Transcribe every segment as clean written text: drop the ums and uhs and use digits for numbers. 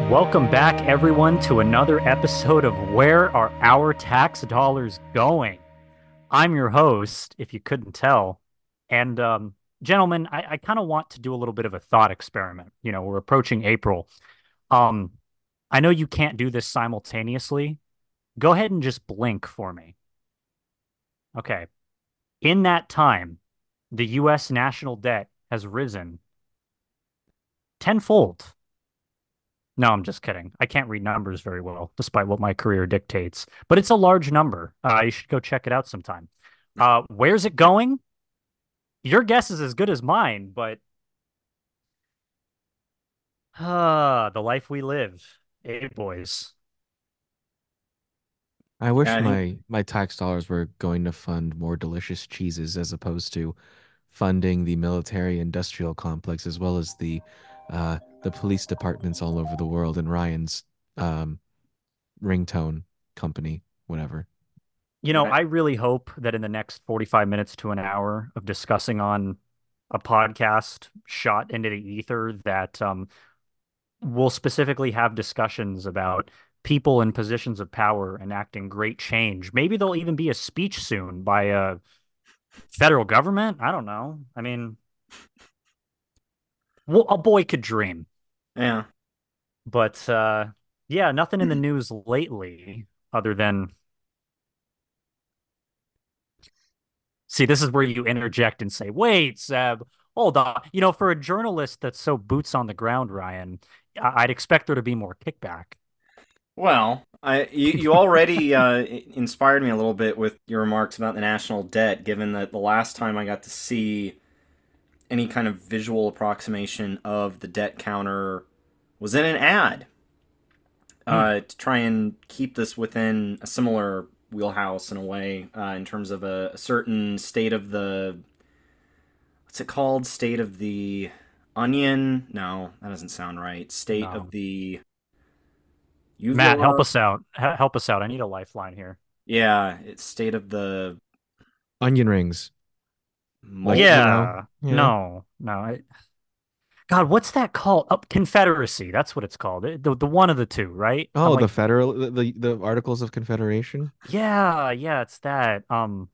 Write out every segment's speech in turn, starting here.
Welcome back, everyone, to another episode of Where Are Our Tax Dollars Going? I'm your host, if you couldn't tell. And, gentlemen, I kind of want to do a little bit of a thought experiment. We're approaching April. Um, I know you can't do this simultaneously. Go ahead and just blink for me. Okay. In that time, the U.S. national debt has risen tenfold. No, I'm just kidding. I can't read numbers very well, despite what my career dictates. But it's a large number. You should go check it out sometime. Where's it going? Your guess is as good as mine, but the life we live, boys. I wish Yeah, I think my tax dollars were going to fund more delicious cheeses as opposed to funding the military industrial complex as well as the police departments all over the world and Ryan's um ringtone company, whatever. yeah, I really hope that in the next 45 minutes to an hour of discussing on a podcast shot into the ether that we'll specifically have discussions about people in positions of power enacting great change. Maybe there'll even be a speech soon by a federal government. I don't know. I mean, well, a boy could dream. yeah. But yeah, nothing in the news lately other than see, this is where you interject and say, "Wait, Seb, hold on." For a journalist that's so boots on the ground, Ryan, I'd expect there to be more kickback. Well, you already inspired me a little bit with your remarks about the national debt, given that the last time I got to see any kind of visual approximation of the debt counter was in an ad Hmm. to try and keep this within a similar wheelhouse in a way, in terms of a certain state of the what's it called? State of the onion? No, that doesn't sound right. State of No. the Matt, help uvula. us out. Help us out. I need a lifeline here. Yeah, it's state of the Onion rings. Like, molten. Yeah. yeah. No. No. God, what's that called? Oh, Confederacy. That's what it's called. The one of the two, right? I'm Oh, the like, federal the Articles of Confederation. yeah, yeah, it's that.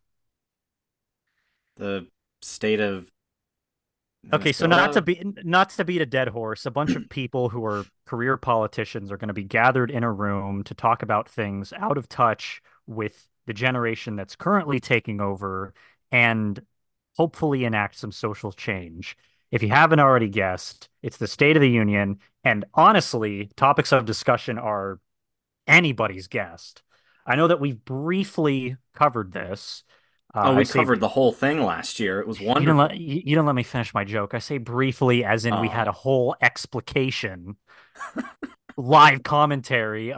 The state of Okay, so not to Minnesota. be not to beat a dead horse, a bunch of people who are career politicians are going to be gathered in a room to talk about things out of touch with the generation that's currently taking over and hopefully enact some social change. If you haven't already guessed, it's the State of the Union, and honestly, topics of discussion are anybody's guest. I know that we briefly covered this. Oh, I we say covered the whole thing last year. It was you didn't let wonderful. you didn't let me finish my joke. I say briefly, as in we had Oh, a whole explication, live commentary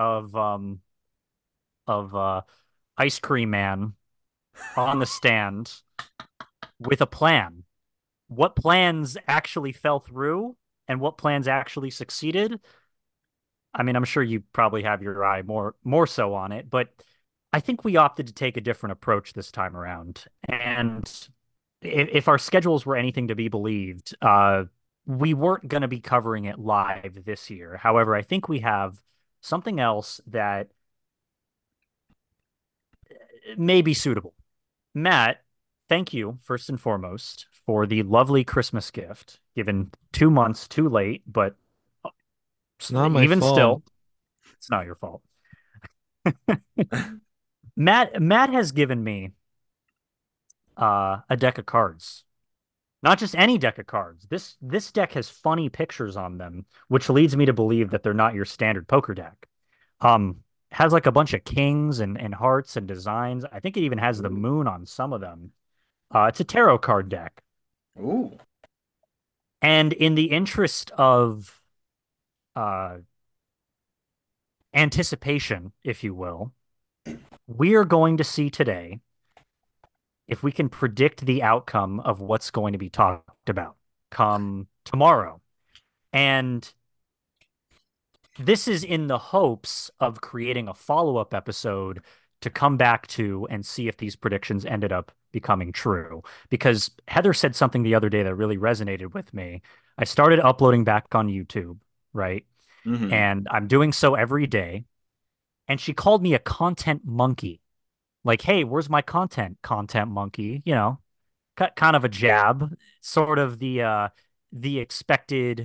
of Ice Cream Man on the stand with a plan. What plans actually fell through and what plans actually succeeded? I mean, I'm sure you probably have your eye more so on it, but I think we opted to take a different approach this time around. And if our schedules were anything to be believed, we weren't going to be covering it live this year. However, I think we have something else that may be suitable. Matt, thank you first and foremost for the lovely Christmas gift, given 2 months too late, but It's not my even fault. still, it's not your fault. Matt has given me a deck of cards. Not just any deck of cards. This deck has funny pictures on them, which leads me to believe that they're not your standard poker deck. Has like a bunch of kings and hearts and designs. I think it even has the ooh, moon on some of them. It's a tarot card deck. ooh. And in the interest of uh, anticipation, if you will, we are going to see today if we can predict the outcome of what's going to be talked about come tomorrow. And this is in the hopes of creating a follow-up episode to come back to and see if these predictions ended up becoming true. Because Heather said something the other day that really resonated with me. I started uploading back on YouTube, right? Mm-hmm. and I'm doing so every day. And she called me a content monkey. Like, hey, where's my content monkey? Kind of a jab, sort of the expected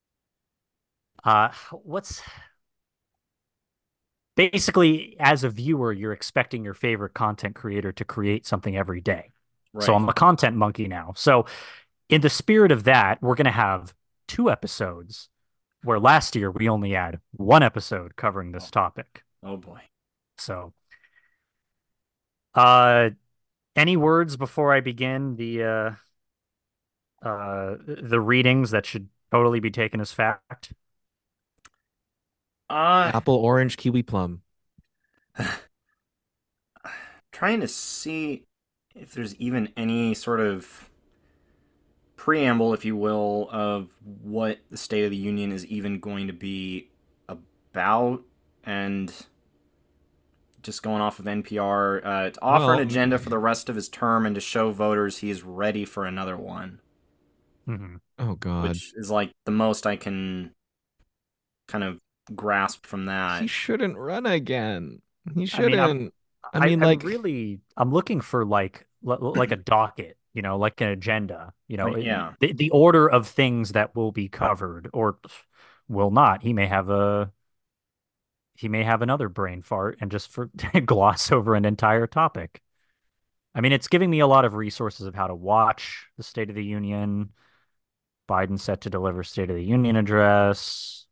what's basically, as a viewer, you're expecting your favorite content creator to create something every day. So Right. I'm a content monkey now. So in the spirit of that, we're going to have two episodes where last year we only had one episode covering Oh, this topic. oh boy. So, uh, any words before I begin the readings that should totally be taken as fact? Uh, Apple, orange, kiwi, plum. trying to see if there's even any sort of preamble, if you will, of what the State of the Union is even going to be about, and just going off of NPR, to offer an Well, agenda for the rest of his term and to show voters he is ready for another one, Mhm. oh God. which is like the most I can kind of grasp from He that. shouldn't run again. He I mean, shouldn't. I I mean, I'm like, really I'm looking for like a docket, like an agenda, Yeah. the order of things that will be covered or will not. He may have another brain fart and just gloss over an entire topic. I mean, it's giving me a lot of resources of how to watch the State of the Union. Biden set to deliver State of the Union address.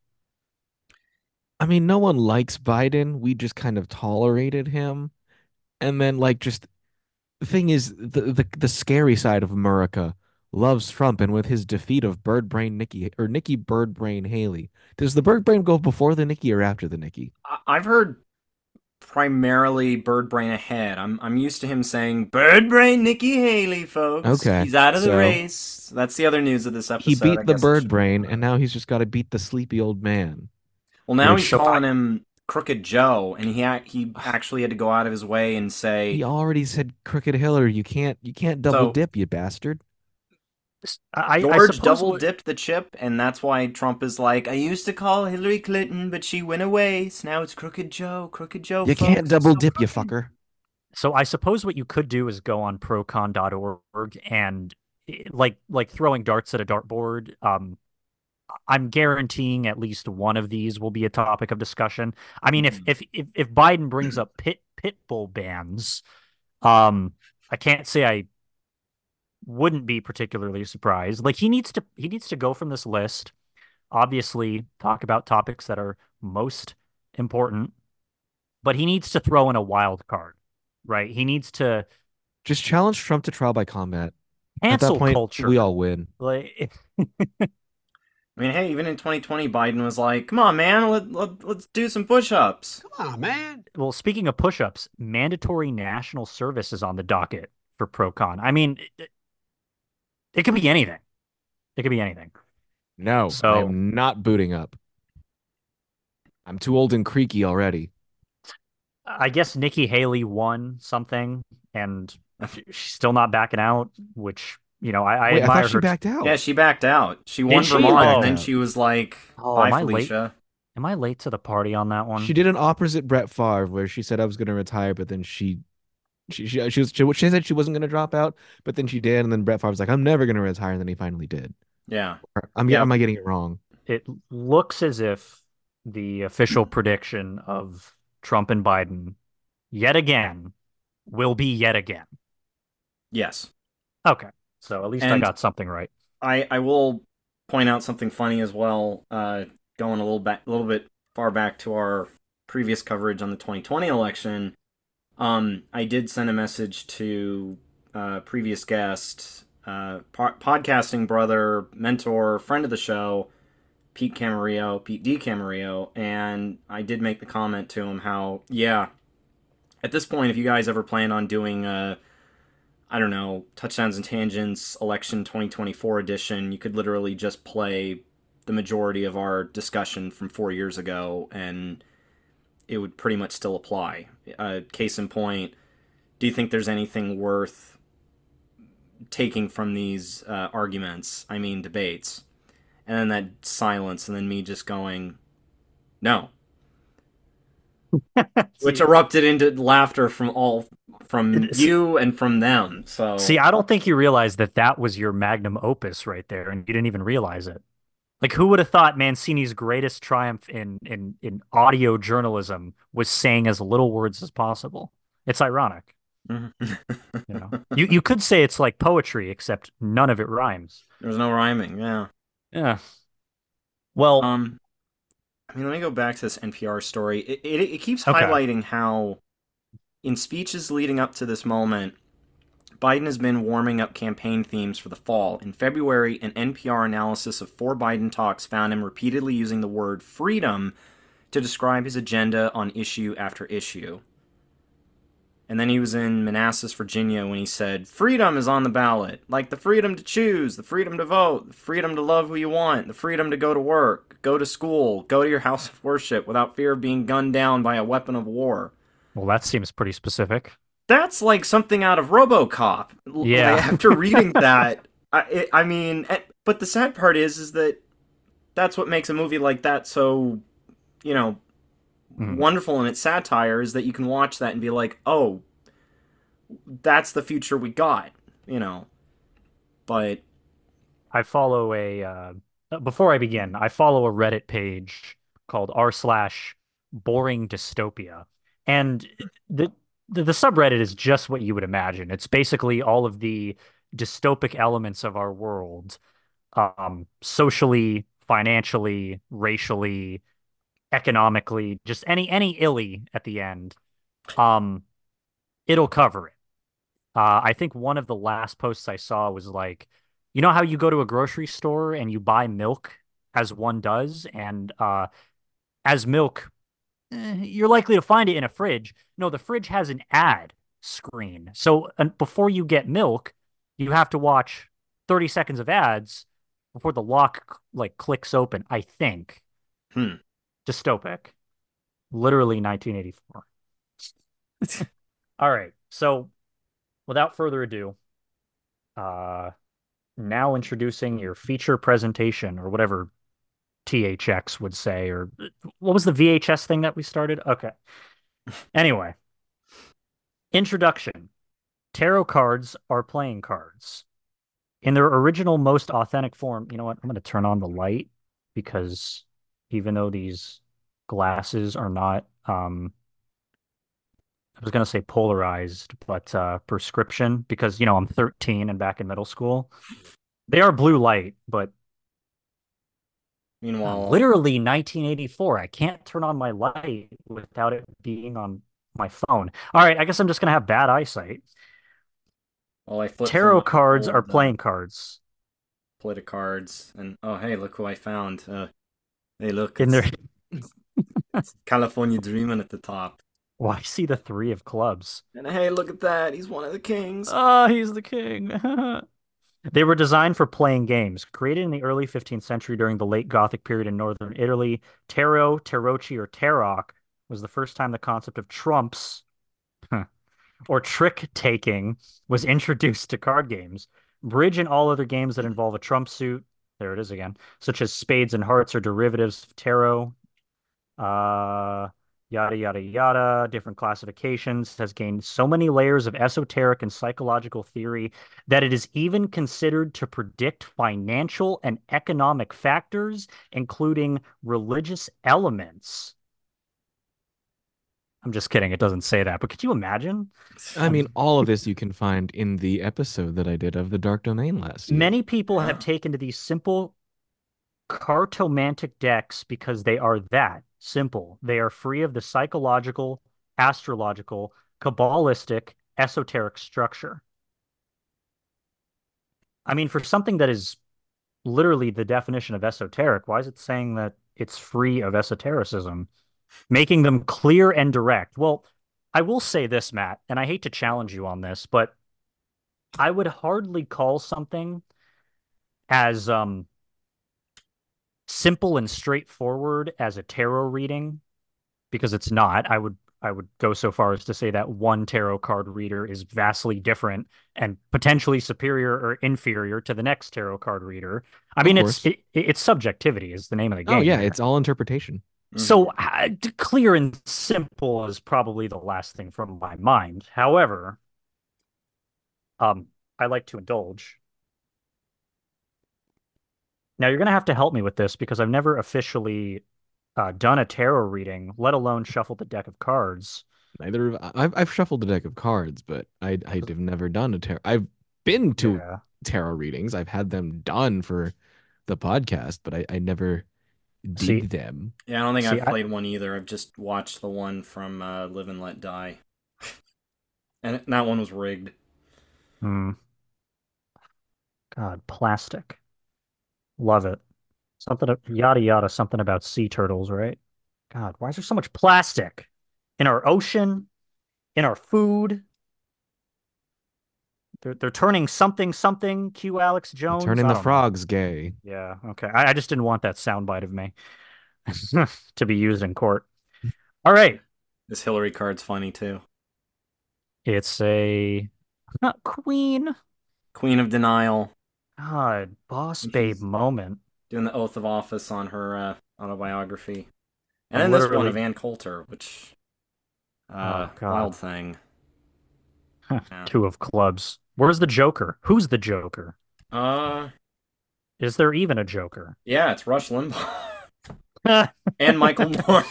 I mean, no one likes Biden. We just kind of tolerated him. And then, like, just the thing is, the scary side of America loves Trump, and with his defeat of Bird Brain Nikki or Nikki Bird Brain Haley, does the Bird Brain go before the Nikki or after the Nikki? I've heard primarily Bird Brain ahead. I'm used to him saying Bird Brain Nikki Haley, folks. Okay, She's out of the so race. That's the other news of this he episode. I beat the guess I Bird should have Brain, known and that. now he's just got to beat the sleepy old man, Well, now he's which So I calling him Crooked Joe, and he actually had to go out of his way and he say already said Crooked Hillary. You can't double so. dip, you bastard. I George suppose double what dipped the chip, and that's why Trump is like, I used to call Hillary Clinton, but she went away. So now it's Crooked Joe, You can't folks. He's double so dip, you crooked. fucker. so I suppose what you could do is go on procon.org and like throwing darts at a dartboard. I'm guaranteeing at least one of these will be a topic of discussion. I mean, if Mhm. if if, if Biden brings up pit bull bans, um, I can't say I wouldn't be particularly surprised. Like he needs to go from this list, obviously talk about topics that are most important, but he needs to throw in a wild card, right? He needs to Just challenge Trump to trial by combat. At that cancel point, we culture. all win. Like I mean, hey, even in 2020, Biden was like, come on, man, let's do some push ups. Come on, man. well, speaking of push-ups, mandatory national service is on the docket for pro-con. I mean, it could be anything. It could be anything. No, I So am not booting up. I'm too old and creaky already. I guess Nikki Haley won something, and she's still not backing out, which I Wait, I thought admire she her. backed Yeah, out. she backed out. She Did won she? She Vermont, and backed then Oh, out. she was like, oh, bye, am I late? Felicia. Am I late to the party on that She one? did an opposite Brett Favre where she said I was going to retire, but then she said she wasn't going to drop out, but then she did, and then Brett Favre was like, "I'm never going to retire," and then he finally did. Yeah. Or, Yeah. am I getting it wrong? It looks as if the official prediction of Trump and Biden yet again will be yet again. Yes. Okay. So at least I And got something right. I will point out something funny as well, going a little bit far back to our previous coverage on the 2020 election. I did send a message to previous guest, podcasting brother, mentor, friend of the show, Pete D. Camarillo, and I did make the comment to him how, yeah, at this point, if you guys ever plan on doing I don't know, Touchdowns and Tangents Election 2024 edition, you could literally just play the majority of our discussion from 4 years ago and it would pretty much still apply. Case in point, do you think there's anything worth taking from these arguments? I mean, debates. And then that silence, and then me just going, No, which See, erupted into laughter from see, you and from them. So I don't think you realized that that was your magnum opus right there, and you didn't even realize it. Like, who would have thought Mancini's greatest triumph in audio journalism was saying as little words as possible? It's ironic, you know. You could say it's like poetry, except none of it rhymes. there's no rhyming. Yeah. Yeah. Well, Um. I mean, let me go back to this NPR story. It keeps okay. highlighting how, in speeches leading up to this moment, Biden has been warming up campaign themes for the fall. In February, an NPR analysis of 4 Biden talks found him repeatedly using the word freedom to describe his agenda on issue after issue. And then he was in Manassas, Virginia when he said, freedom is on the ballot. Like the freedom to choose, the freedom to vote, the freedom to love who you want, the freedom to go to work, go to school, go to your house of worship without fear of being gunned down by a weapon of war. Well, that seems pretty specific. That's like something out of RoboCop. Yeah. After reading that, I mean, but the sad part is that that's what makes a movie like that so, you know, Mhm. wonderful in its satire is that you can watch that and be like, oh, that's the future we got, you know. But I follow before I begin, I follow a Reddit page called r/ boring dystopia. And the, the subreddit is just what you would imagine. It's basically all of the dystopic elements of our world, socially, financially, racially, economically, just any illy at the end. Um, it'll cover it. I think one of the last posts I saw was like, you know how you go to a grocery store and you buy milk as one does, and as milk, you're likely to find it in a fridge. No, the fridge has an ad screen. So before you get milk, you have to watch 30 seconds of ads before the lock like clicks open, I think. hmm. Dystopic. Literally 1984. All right. So without further ado, uh now introducing your feature presentation or whatever THX would say, or what was the VHS thing that we started? Okay. Anyway, introduction. Tarot cards are playing cards. In their original, most authentic form, you know what? I'm going to turn on the light because even though these glasses are not, I was going to say polarized, but prescription because, I'm 13 and back in middle school. They are blue light, but Meanwhile, literally 1984. I can't turn on my light without it being on my phone. All right, I guess I'm just gonna have bad eyesight. while I flip through Tarot my cards are old playing cards. play cards, and oh hey, look who I found. Hey, look, In their it's California Dreaming at the top. Well, I see the three of clubs. And hey, look at that, he's one of the kings. Oh, he's the king. They were designed for playing games. Created in the early 15th century during the late Gothic period in northern Italy, tarot, tarocchi, or tarot was the first time the concept of trumps or trick taking was introduced to card games. Bridge and all other games that involve a trump suit, there it is again, such as spades and hearts, are derivatives of tarot. Uh, Yada, yada, yada, different classifications, has gained so many layers of esoteric and psychological theory that it is even considered to predict financial and economic factors, including religious elements. I'm just kidding. It doesn't say that, but could you imagine? I mean, all of this you can find in the episode that I did of the Dark Domain last year. Many people have taken to these simple cartomantic decks because they are that simple. They are free of the psychological, astrological, kabbalistic, esoteric structure. I mean, for something that is literally the definition of esoteric, why is it saying that it's free of esotericism? Making them clear and direct. Well, I will say this, Matt, and I hate to challenge you on this, but I would hardly call something as simple and straightforward as a tarot reading because it's not. I would go so far as to say that one tarot card reader is vastly different and potentially superior or inferior to the next tarot card reader. I Of mean, course. it's subjectivity is the name of the Oh game yeah, here. it's all interpretation. Hmm. So clear and simple is probably the last thing from my mind. However, um, I like to indulge. Now you're gonna have to help me with this because I've never officially done a tarot reading, let alone shuffled the deck of cards. I've shuffled a deck of cards, but I've never done a tarot. I've been to Yeah. tarot readings. I've had them done for the podcast, but I never See, did them. Yeah, I don't think see, I've I played one either. I've just watched the one from Live and Let Die, and that one was rigged. hmm, God, plastic. Love it. Yada yada, something about sea turtles, right? God, why is there so much plastic in our ocean, in our food? They're turning something something. Q Alex Jones. Turning I the don't know. frogs gay. Yeah, okay. I just didn't want that soundbite of me to be used in court. All right. This Hillary card's funny too. It's a queen. Queen of Denial. God, boss When babe she's moment. doing the oath of office on her autobiography. And I'm then this one of literally, Ann Coulter, which oh God, wild thing. Yeah. two of clubs. Where's the Joker? Who's the Joker? Uh Is there even a Joker? yeah, it's Rush Limbaugh and Michael Moore.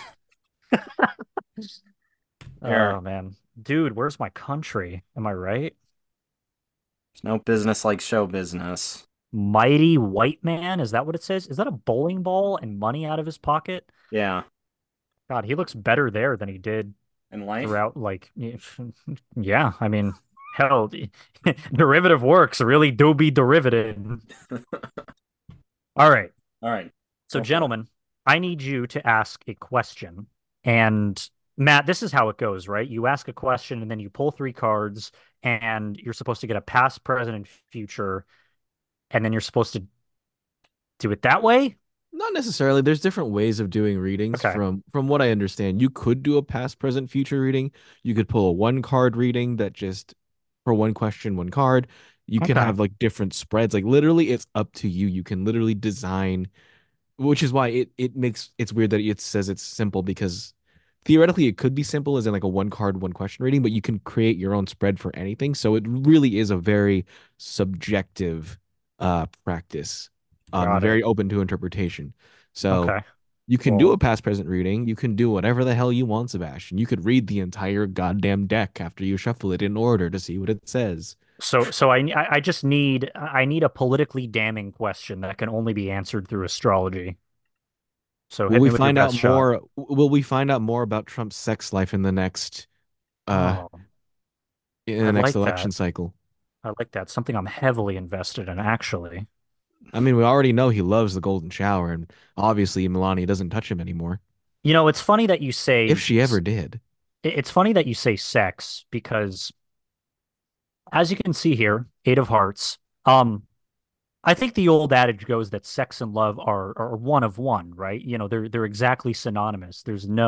There. Oh man. Dude, where's my country? Am I right? There's no business like show business. Mighty white man? Is that what it says? Is that a bowling ball and money out of his pocket? Yeah. God, he looks better there than he did In life. throughout, like, yeah, I mean, hell, derivative works really do be derivative. All right. All right. So, Go for it. gentlemen, I need you to ask a question. And Matt, this is how it goes, right? You ask a question and then you pull three cards and you're supposed to get a past, present, and future. And then you're supposed to do it that way. Not necessarily. There's different ways of doing readings. Okay. From what I understand, you could do a past, present, future reading. You could pull a one card reading that just for one question, one card. You can Okay. have like different spreads. Like literally, it's up to you. You can literally design, which is why it makes it's weird that it says it's simple because theoretically it could be simple as in like a one card, one question reading, but you can create your own spread for anything. So it really is a very subjective practice, Got it. very open to interpretation. So Okay. you can do Well, a past present reading. You can do whatever the hell you want, Sebastian. You could read the entire goddamn deck after you shuffle it in order to see what it says. so I just need I need a politically damning question that can only be answered through astrology. So Will hit we me with your find out best shot. more? Will we find out more about Trump's sex life uh Oh, in I the next like election that. cycle? I like that. Something I'm heavily invested in, actually. I mean, we already know he loves the golden shower, and obviously Melania doesn't touch him anymore. You know, it's funny that you If say she ever did. it's funny that you say sex because as you can see here, Eight of Hearts. I think the old adage goes that sex and love are one of one, right? You know, they're exactly synonymous.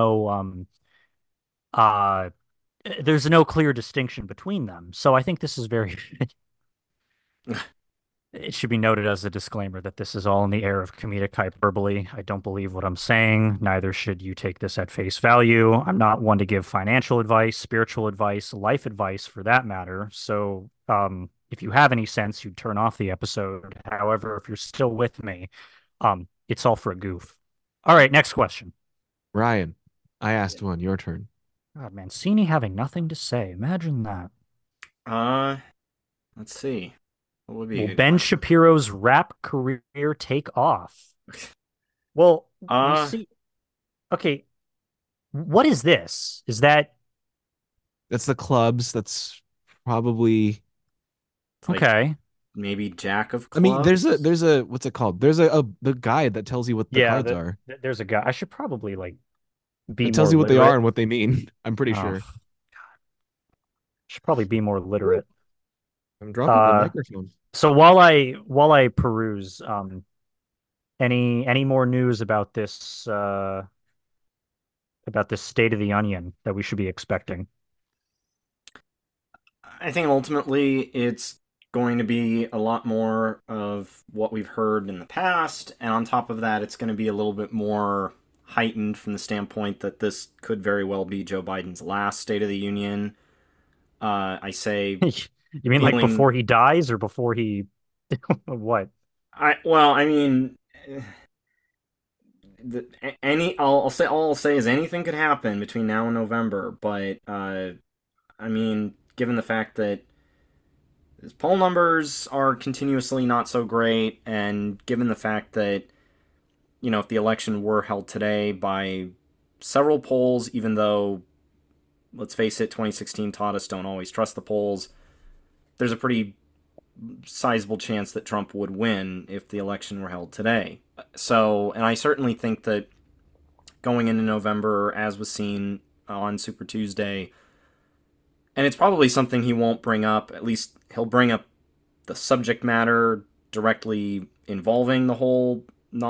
Uh there's no clear distinction between them. So I think this is very it should be noted as a disclaimer that this is all in the air of comedic hyperbole. I don't believe what I'm saying. Neither should you take this at face value. I'm not one to give financial advice, spiritual advice, life advice for that matter. So, if you have any sense, you'd turn off the episode. However, if you're still with me, it's all for a goof. All right, next question. Ryan, I Yeah. asked one. Your turn. God, Mancini having nothing to say. Imagine that. Uh, let's see. What would be Will a good Ben question? Shapiro's rap career take off? Well, we Uh, see. Okay, what is this? Is that That's the clubs. That's probably. it's like okay? maybe Jack of I mean, Clubs. there's a what's it called? There's a the guide that tells you what the Yeah, cards are. there's a guy. I should probably like be It tells more you what they are literate. and what they mean. I'm pretty Oh, sure. should probably be more Ooh, literate. I'm dropping the Uh, microphone. so while I peruse, any more news about this state of the onion that we should be expecting? I think ultimately it's going to be a lot more of what we've heard in the past, and on top of that, it's going to be a little bit more heightened from the standpoint that this could very well be Joe Biden's last State of the Union. I say You mean like feeling before he dies or before he what? I mean, all I'll say is anything could happen between now and November, but I mean, given the fact that his poll numbers are continuously not so great, and given the fact that if the election were held today by several polls, even though let's face it, 2016 taught us don't always trust the polls. There's a pretty sizable chance that Trump would win if the election were held today. So, and I certainly think that going into November, as was seen on Super Tuesday, and it's probably something he won't bring up, at least he'll bring up the subject matter directly involving the whole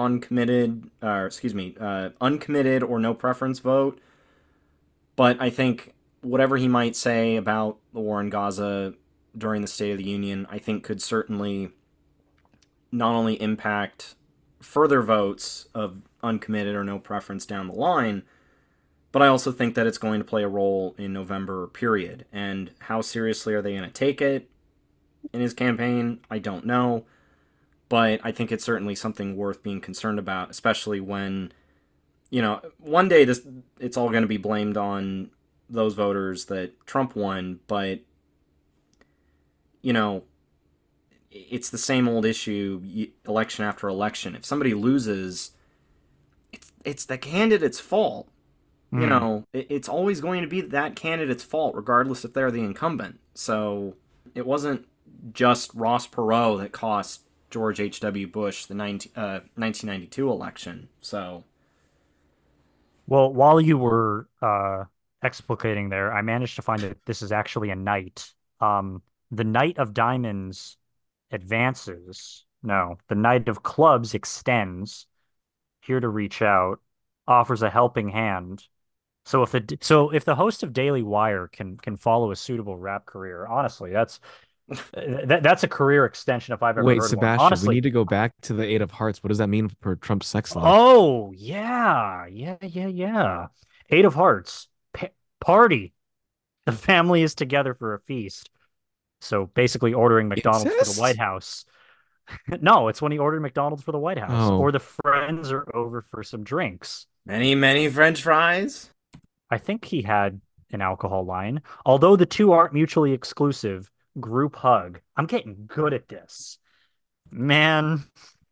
uncommitted or no preference vote. But I think whatever he might say about the war in Gaza during the State of the Union, I think could certainly not only impact further votes of uncommitted or no preference down the line, but I also think that it's going to play a role in November, period. And how seriously are they going to take it in his campaign? I don't know. But I think it's certainly something worth being concerned about, especially when, one day it's all going to be blamed on those voters that Trump won, but you know, it's the same old issue election after election. If somebody loses, it's the candidate's fault. Hmm. It's always going to be that candidate's fault, regardless if they're the incumbent. So it wasn't just Ross Perot that cost George H.W. Bush the 1992 election. So, Well, while you were explicating there, I managed to find that this is actually a knight. The Knight of Diamonds advances. No, the Knight of Clubs extends, here to reach out, offers a helping hand. So if the host of Daily Wire can follow a suitable rap career, honestly, that's a career extension if I've ever Wait, heard one. Sebastian, we Honestly. need to go back to the Eight of Hearts. What does that mean for Trump's sex life? Oh, yeah. Yeah, yeah, yeah. Eight of Hearts. Party. The family is together for a feast. So basically ordering McDonald's for the White Incest? House. No, it's when he ordered McDonald's for the White House, Oh, or the friends are over for some drinks. many, many French fries. I think he had an alcohol line. Although the two aren't mutually exclusive, group hug. I'm getting good at this. Man.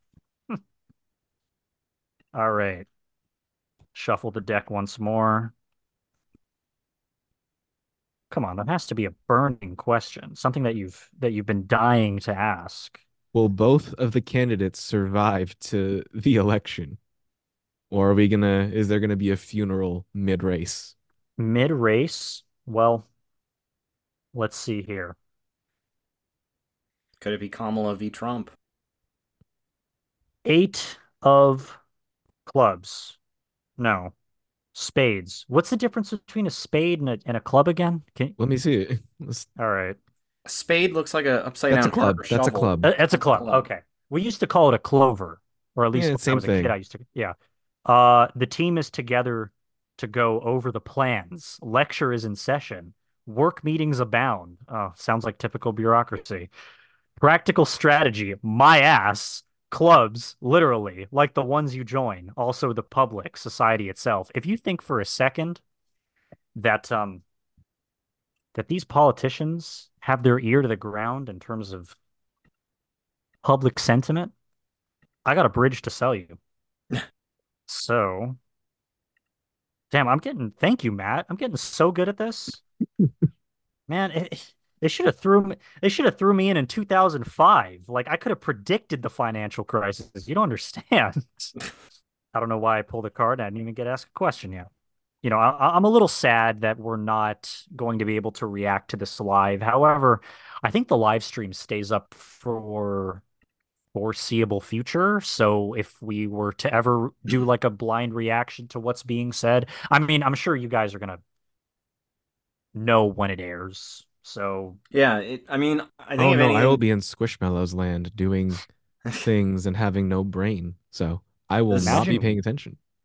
All right. Shuffle the deck once more. Come on, that has to be a burning question, something that you've been dying to ask. will both of the candidates survive to the election? Or is there gonna be a funeral mid-race? Mid-race, well, let's see here. Could it be Kamala v. Trump? Eight of clubs. No, spades. What's the difference between a spade and a club again? Let me see it. All right. A spade looks like a upside That's a down heart, club. or That's a shovel. club. That's a That's a club. club. Okay. We used to call it a clover, or at least Yeah, when I same was a kid, thing. I used to, yeah. The team is together to go over the plans. Lecture is in session. Work meetings abound. Oh, sounds like typical bureaucracy. Practical strategy, my ass. Clubs, literally, like the ones you join. Also, the public, society itself. If you think for a second that that these politicians have their ear to the ground in terms of public sentiment, I got a bridge to sell you. So, damn, thank you, Matt. I'm getting so good at this. Man, they should have threw me in 2005. Like I could have predicted the financial crisis. You don't understand. I don't know why I pulled a card. I didn't even get asked a question yet. I'm a little sad that we're not going to be able to react to this live. However, I think the live stream stays up for foreseeable future. So if we were to ever do like a blind reaction to what's being said, I mean, I'm sure you guys are gonna know when it airs. So Yeah, I think Oh if no, I will any, be in Squishmallows land doing things and having no brain. So I will this not be imagine paying attention.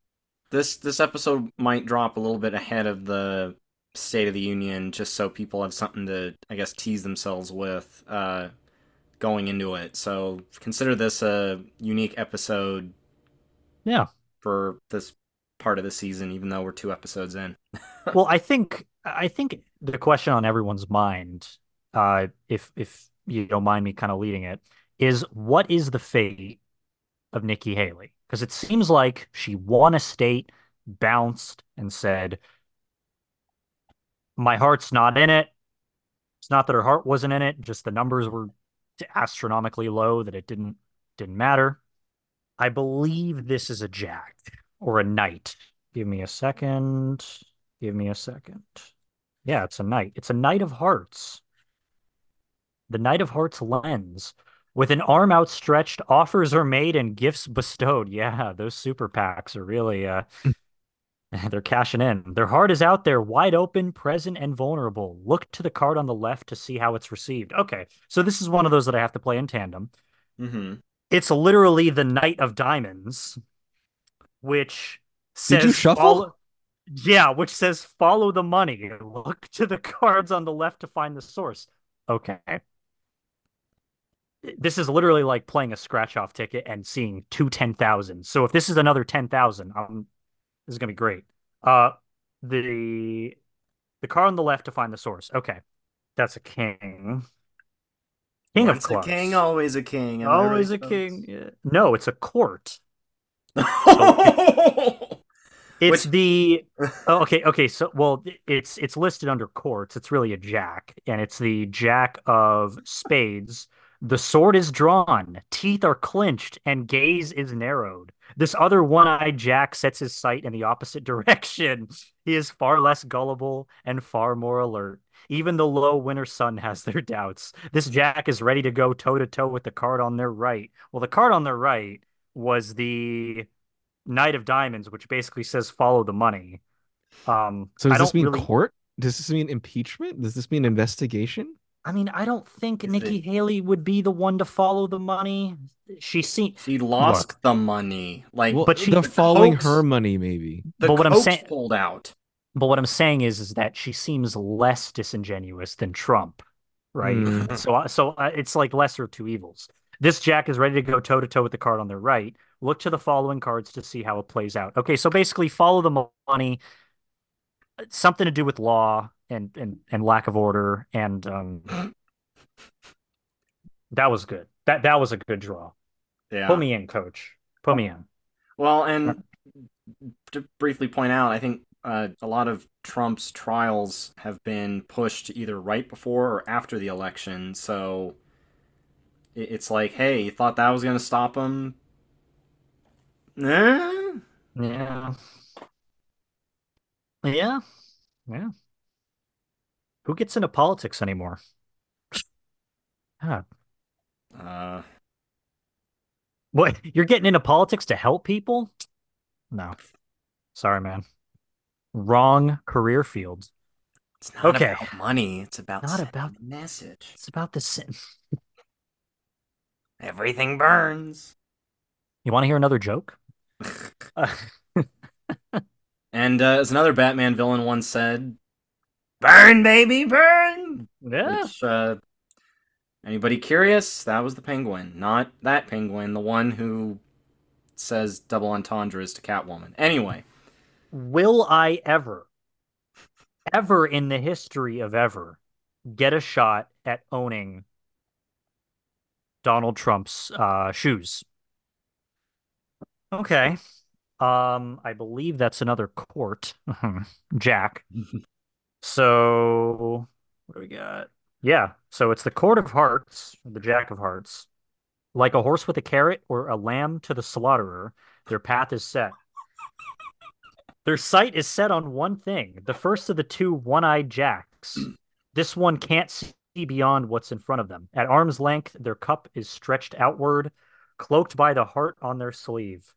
this episode might drop a little bit ahead of the State of the Union, just so people have something to, I guess, tease themselves with going into it. So consider this a unique episode Yeah. for this part of the season, even though we're 2 episodes in. Well, I think the question on everyone's mind, if you don't mind me kind of leading it, is what is the fate of Nikki Haley? Because it seems like she won a state, bounced, and said, "My heart's not in it." It's not that her heart wasn't in it, just the numbers were astronomically low that it didn't matter. I believe this is a jack or a knight. Give me a second. Give me a second. Yeah, it's a knight. It's a knight of hearts. The Knight of Hearts lens. With an arm outstretched, offers are made and gifts bestowed. Yeah, those super packs are really they're cashing in. Their heart is out there, wide open, present, and vulnerable. Look to the card on the left to see how it's received. Okay, so this is one of those that I have to play in tandem. Mm-hmm. It's literally the Knight of Diamonds, which Did you says shuffle? follow. Yeah, which says follow the money. Look to the cards on the left to find the source. Okay. This is literally like playing a scratch off ticket and seeing two 10,000. So if this is another 10,000, this is gonna be great. Uh, the the card on the left to find the source. Okay, that's a king. King of Once a king, clubs. always a king. Am I Always right, a king. folks? Yeah. No, it's a court. So it's Which the oh, okay. So well, it's listed under courts. It's really a jack, and it's the jack of spades. The sword is drawn, teeth are clenched, and gaze is narrowed. This other one-eyed jack sets his sight in the opposite direction. He is far less gullible and far more alert. Even the low winter sun has their doubts. This jack is ready to go toe to toe with the card on their right. Well, the card on their right was the Knight of Diamonds, which basically says follow the money. So I does this don't mean really. court? Does this mean impeachment? Does this mean investigation? I mean, I don't think is Nikki it? Haley would be the one to follow the money. She seen She look, lost the money. Like Well, but they're she. the following her Cokes, money, maybe. the But what I'm Cokes saying, pulled out. but what I'm saying is that she seems less disingenuous than Trump, right? Hmm. So it's like lesser of two evils. This Jack is ready to go toe to toe with the card on the right. Look to the following cards to see how it plays out. Okay, so basically follow the money, something to do with law and lack of order, and that was good. That was a good draw. Put Yeah. me in, coach. Put me in. Well, and to briefly point out, I think a lot of Trump's trials have been pushed either right before or after the election. So it's like, hey, you thought that was going to stop him? Eh? Yeah. Yeah. Yeah. Who gets into politics anymore? God. Uh, What? You're getting into politics to help people? No. Sorry, man. Wrong career field. it's not Okay. about money. It's about Not sending about a message. it's about the sin. Everything burns. You want to hear another joke? Uh, And as another Batman villain once said, "Burn, baby, burn." yeah. Which anybody curious? That was the Penguin, not that Penguin, the one who says double entendres to Catwoman. Anyway, Will I ever in the history of ever get a shot at owning Donald Trump's shoes? Okay. I believe that's another court. Jack. So what do we got? Yeah. So it's the Court of Hearts, the Jack of Hearts. Like a horse with a carrot or a lamb to the slaughterer, their path is set. Their sight is set on one thing, the first of the two one-eyed jacks. This one can't see beyond what's in front of them. At arm's length, their cup is stretched outward, cloaked by the heart on their sleeve.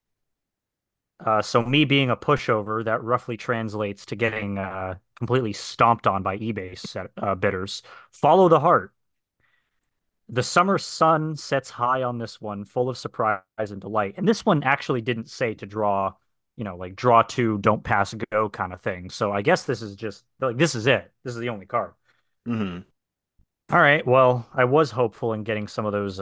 So me being a pushover, that roughly translates to getting completely stomped on by eBay bidders. Follow the heart. The summer sun sets high on this one, full of surprise and delight. And this one actually didn't say to draw like draw two, don't pass go kind of thing. So I guess this is just like this is it. This is the only card. Hmm. All right. Well, I was hopeful in getting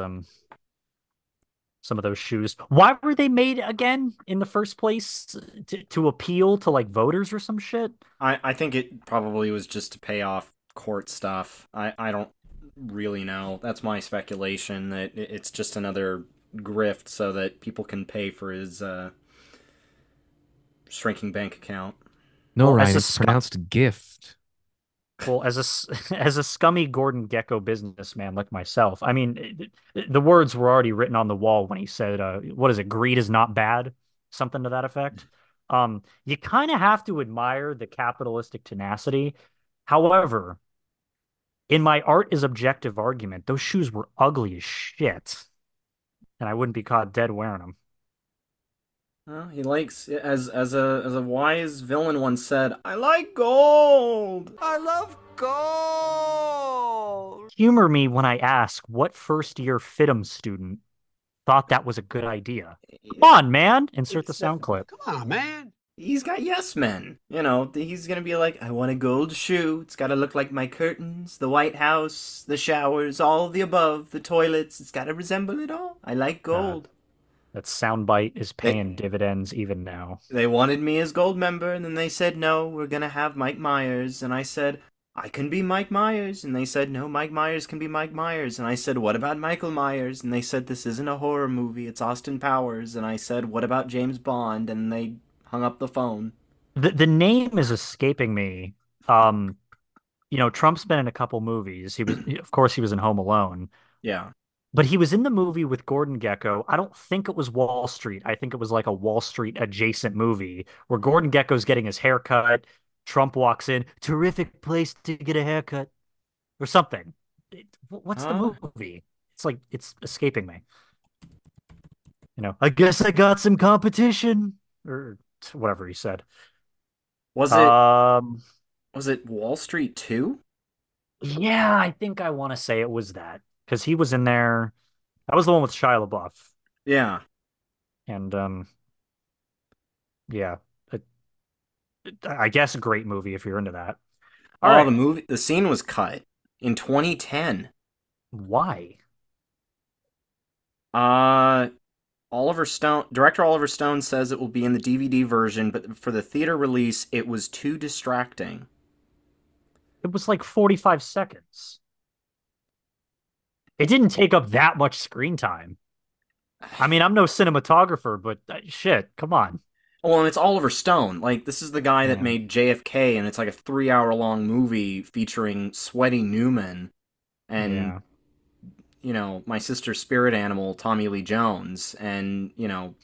some of those shoes. Why were they made again in the first place? To appeal to like voters or some shit? I think it probably was just to pay off court stuff. I don't really know. That's my speculation that it's just another grift so that people can pay for his shrinking bank account. No, Well, as Ryan, a it's scum, pronounced gift. well, as a scummy Gordon Gekko businessman like myself, I mean, the words were already written on the wall when he said, "What is it? Greed is not bad," something to that effect. You kind of have to admire the capitalistic tenacity. However, in my art is objective argument, those shoes were ugly as shit, and I wouldn't be caught dead wearing them. Well, he likes as a wise villain once said, "I like gold." I love gold. Humor me when I ask what first year FITM student thought that was a good idea. Come on, man. Insert the It's sound clip. Come on, man. He's got yes men. You know, he's gonna be like, I want a gold shoe. It's gotta look like my curtains, the White House, the showers, all of the above, the toilets. It's gotta resemble it all. I like Uh, gold. that soundbite is paying They dividends even now. they wanted me as gold member, and then they said no, we're gonna have Mike Myers, and I said I can be Mike Myers, and they said no, Mike Myers can be Mike Myers, and I said what about Michael Myers, and they said this isn't a horror movie, it's Austin Powers, and I said what about James Bond, and they hung up the phone. The name is escaping me. Um, Trump's been in a couple movies. Of course, he was in Home Alone, Yeah. but he was in the movie with Gordon Gekko. I don't think it was Wall Street. I think it was like a Wall Street adjacent movie where Gordon Gekko's getting his hair cut. Trump walks in, terrific place to get a haircut or something. What's the Huh? movie? It's like it's escaping me. I guess I got some competition or whatever he said. Was it Um, was it Wall Street 2? yeah, I think I want to say it was that because he was in there. That was the one with Shia LaBeouf, Yeah. and yeah, it, I guess a great movie if you're into that. All Oh, right, the scene was cut in 2010. why? Uh director Oliver Stone says it will be in the DVD version, but for the theater release it was too distracting. It was like 45 seconds. It didn't take up that much screen time. I mean, I'm no cinematographer, but shit, come on. Well, and it's Oliver Stone. Like, this is the guy that Yeah, made JFK, and it's like a 3 hour long movie featuring Sweaty Newman and, yeah. my sister's spirit animal, Tommy Lee Jones. And,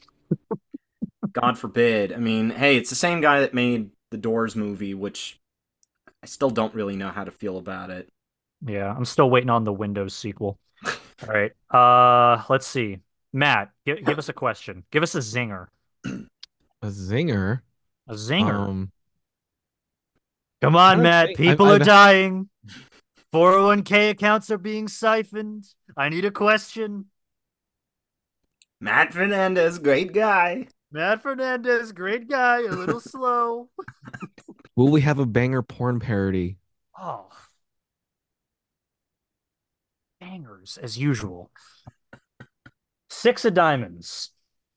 God forbid. I mean, hey, it's the same guy that made the Doors movie, which I still don't really know how to feel about it. Yeah, I'm still waiting on the Windows sequel. All right. Let's see. Matt, give us a question. Give us a zinger. A zinger. A zinger. Um, Come I on, don't Matt. think People are dying. 401k accounts are being siphoned. I need a question. Matt Fernandez, great guy. Matt Fernandez, great guy, a little slow. will we have a banger porn parody? Oh, bangers as usual. Six of diamonds.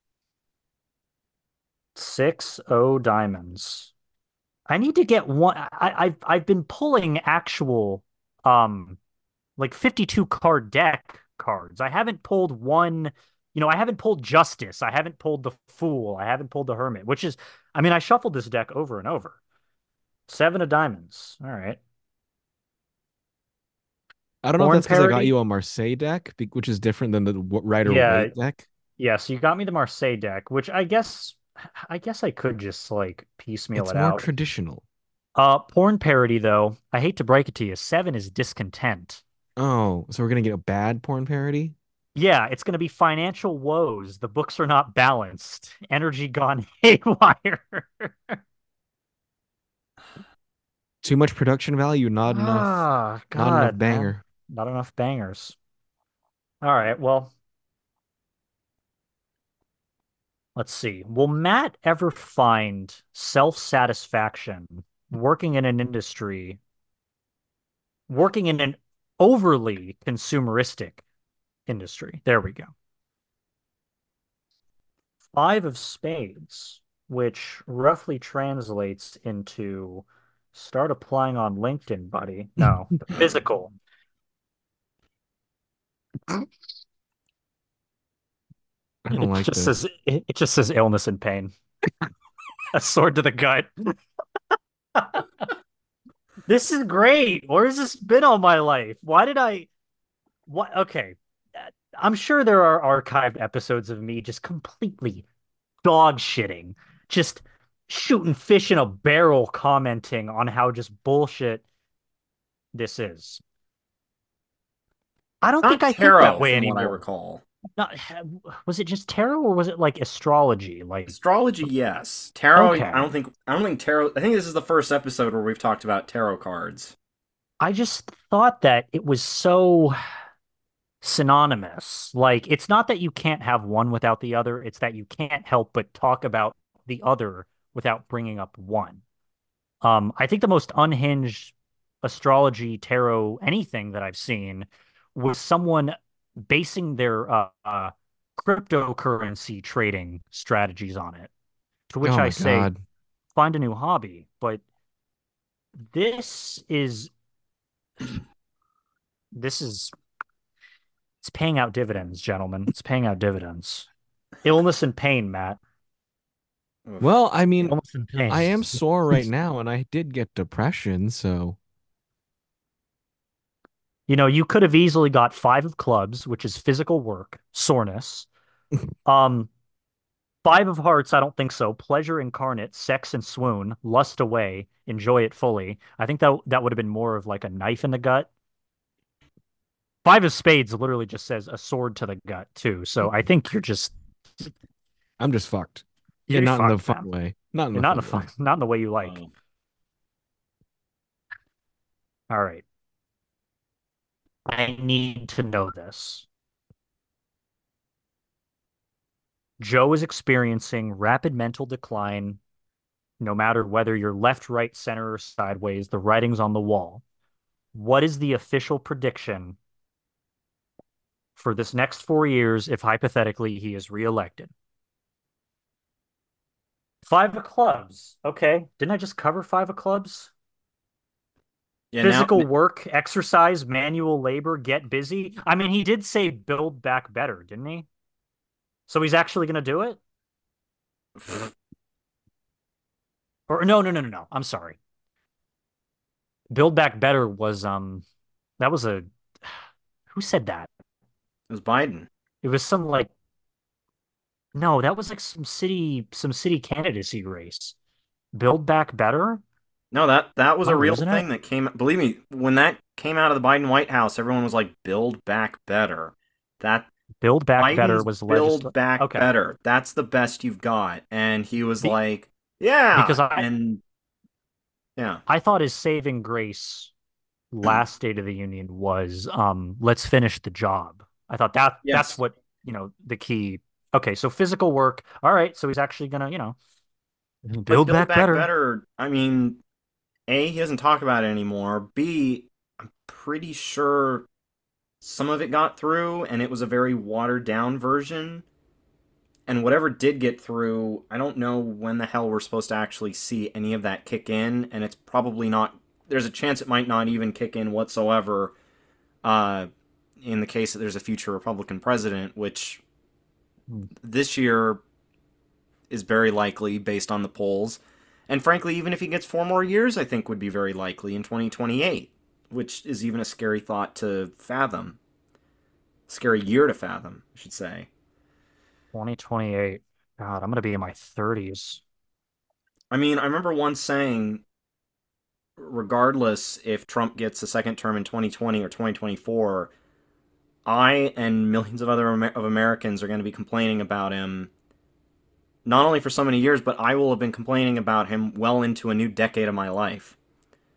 6 o diamonds. I need to get one. I've been pulling actual like 52 card deck cards. I haven't pulled one, I haven't pulled Justice. I haven't pulled the Fool. I haven't pulled the Hermit, which is I mean, I shuffled this deck over and over. 7 of diamonds. All right. I don't know if Porn that's because I got parody. you a Marseille deck, which is different than the Rider Yeah, Waite deck. yeah. So you got me the Marseille deck, which I guess I could just like piecemeal It's it more out. traditional. Porn parody though, I hate to break it to you, 7 is discontent. Oh, so we're gonna get a bad porn parody? Yeah, it's going to be financial woes. The books are not balanced. Energy gone haywire. Too much production value, Ah, not enough God, man. banger. Not enough bangers. All right, well, Let's see. Will Matt ever find self-satisfaction working in an industry, working in an overly consumeristic industry? There we go. Five of spades, which roughly translates into start applying on LinkedIn, buddy. No, the physical. I don't like this. It just says illness and pain. A sword to the gut. This is great. Where has this been all my life? Why did I what okay. I'm sure there are archived episodes of me just completely dog shitting, just shooting fish in a barrel, commenting on how just bullshit this is. I don't think Not I think that tarot, way from what I anymore. recall. Not was it just tarot or was it like astrology? Like Astrology, yes. Tarot, I okay. don't think. I don't think tarot. I think this is the first episode where we've talked about tarot cards. I just thought that it was so synonymous. Like it's not that you can't have one without the other, it's that you can't help but talk about the other without bringing up one. I think the most unhinged astrology, tarot, anything that I've seen was someone basing their cryptocurrency trading strategies on it. To which Oh I my say, God. find a new hobby. But this is this is it's paying out dividends, gentlemen. It's paying out dividends. Illness and pain, Matt. Oof. Well, I mean, Illness and pain. I am sore right now, and I did get depression, so You know, you could have easily got five of clubs, which is physical work, soreness. Um, Five of hearts, I don't think so. Pleasure incarnate, sex and swoon, lust away, enjoy it fully. I think that would have been more of like a knife in the gut. Five of spades literally just says a sword to the gut too. So I think I'm just fucked. And you're not in the fucked, fun man. way. Not in You're the not in a fun fun, way. not in the way you like. Oh. All right. I need to know this. Joe is experiencing rapid mental decline no matter whether you're left, right, center, or sideways. The writing's on the wall. What is the official prediction for this next 4 years if hypothetically he is reelected? Five of clubs. Okay. Didn't I just cover five of clubs? Yeah, now. Physical work, exercise, manual labor, get busy. I mean, he did say build back better, didn't he? So he's actually going to do it? Or no, no, no, no, no. I'm sorry. Build back better was that was a who said that? It was Biden. It was some like no, that was like some city candidacy race. Build back better? No, that was Am I a real losing it? thing that came. Believe me, when that came out of the Biden White House, everyone was like, "Build back better." That Build back better Biden's was build legisl back okay. better. That's the best you've got. And he was Be like, "Yeah," because and yeah, I thought his saving grace last State of the Union was let's finish the job. I thought that's yes. what, the key. Okay, so physical work. All right, so he's actually gonna, But build build back back better. better. I mean, A, he doesn't talk about it anymore. B, I'm pretty sure some of it got through, and it was a very watered down version. And whatever did get through, I don't know when the hell we're supposed to actually see any of that kick in, and it's probably not. There's a chance it might not even kick in whatsoever. Uh, in the case that there's a future Republican president, which Hmm. this year is very likely based on the polls. And frankly, even if he gets 4 more years, I think would be very likely in 2028, which is even a scary thought to fathom. Scary year to fathom, I should say. 2028. God, I'm gonna be in my 30s. I mean, I remember once saying, regardless if Trump gets a second term in 2020 or 2024, I and millions of other of Americans are going to be complaining about him not only for so many years, but I will have been complaining about him well into a new decade of my life.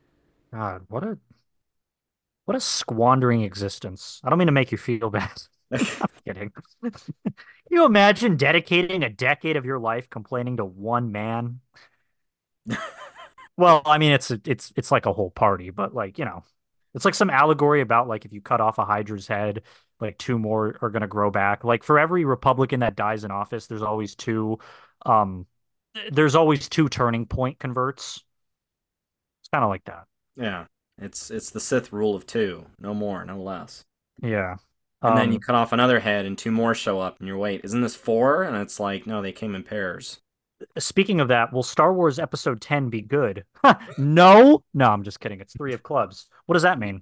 God, what a squandering existence. I don't mean to make you feel bad. Kidding. Can you imagine dedicating a decade of your life complaining to one man? Well, I mean, it's like a whole party, but like, it's like some allegory about like if you cut off a Hydra's head, like two more are gonna grow back. Like for every Republican that dies in office, um there's always two turning point converts. It's kind of like that. Yeah, it's the Sith rule of two, no more, no less. Yeah. And then you Um cut off another head, and two more show up, and you're wait, isn't this four? And it's like, no, they came in pairs. Speaking of that, will Star Wars Episode 10 be good? No. No, I'm just kidding. It's three of clubs. What does that mean?